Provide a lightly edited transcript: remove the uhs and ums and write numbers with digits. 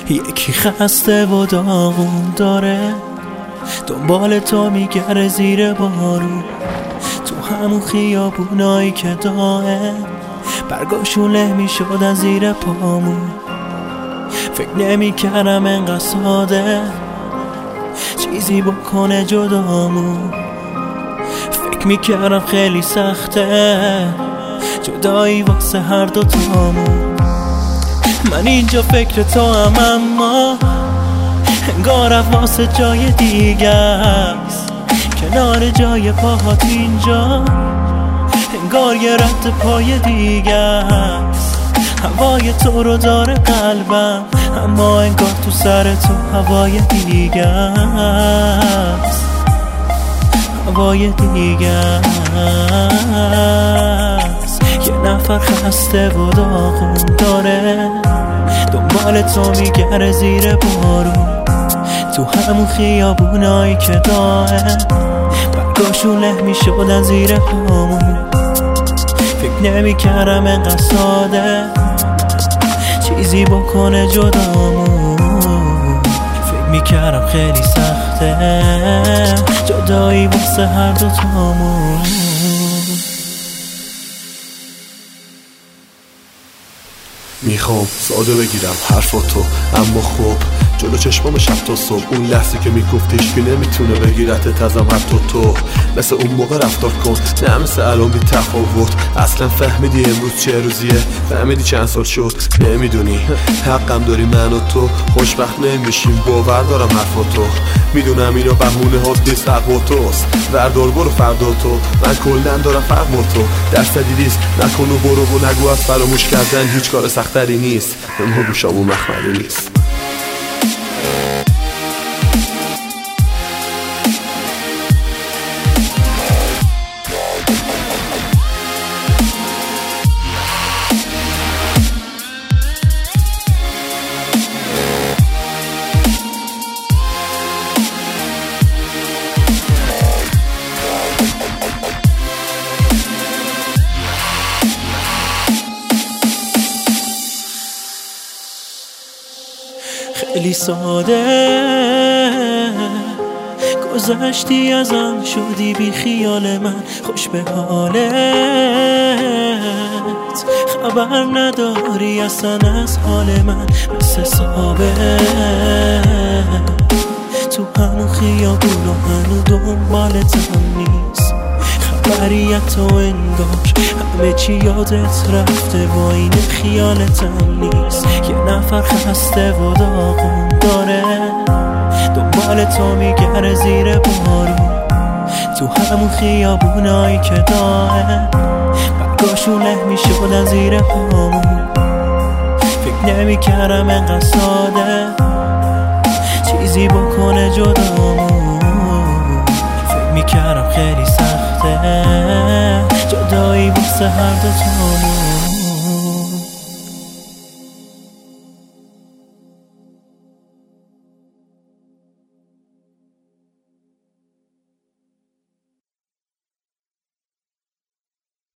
یکی خسته و داغون داره، دنبال تو میگره زیر بارون، تو همون خیابونایی که دائم برگاشون له میشدن زیر پامون. فکر نمیکردم انقدر ساده چیزی بکنه جدامون، فکر میکردم خیلی سخته جدایی واسه هر دوتامون. من اینجا فکر تو هم، اما انگار واسه جای دیگه است، کنار جای پاهات اینجا انگار یه رد پای دیگه است. هوای تو رو داره قلبم، اما انگار تو سر تو هوای دیگه است، هوای دیگه است. یه نفر خسته و داغون داره، دنبال تو میگره زیر بارون، تو همون خیابونایی که دائم برگاشون له میشدن زیر پامون. فکر نمیکردم انقدر ساده چیزی بکنه جدامون، فکر میکردم خیلی سخته جدایی واسه هر دوتامون. میخوام ساده بگیرم حرفاتو، اما خب جلو چشمام شب تا صبح اون لحظه که میگفتیش که نمیتونه بگیرتت ازم حتی تو، مثل اون موقع رفتار کن، نه مثل الان بی تفاوت. اصلا فهمیدی امروز چه روزیه؟ فهمیدی چند سال شد؟ نمیدونی حقم داری من و تو خوشبخت نمیشیم، باور دارم حرفاتو، میدونم اینا بهونه هات نیست، حق با توست، وردار برو فردا تو، من کلن دارم فرق با تو، درصدی ریسک نکن و برو و نگو از فراموش کردن هیچ کار سختری نیست، اما گوشامون مخملی نیست. خیلی ساده گذشتی ازم، شدی بی خیال من، خوش به حالت، خبر نداری اصلا از حال من، مثل ثابت تو همون خیابون و هنو دنبالتم نیست، خبریت تو انگار همه چی یادت رفته، با این خیالتم نیست. یه نفر خسته و داغون داره، دنبال تو میگره زیر بارون، تو همون خیابونایی که دائم برگاشون له میشدن زیر پامون. فکر نمیکردم انقدر ساده چیزی بکنه جدامون، فکر میکردم خیلی سخته جدایی واسه هر دوتامون.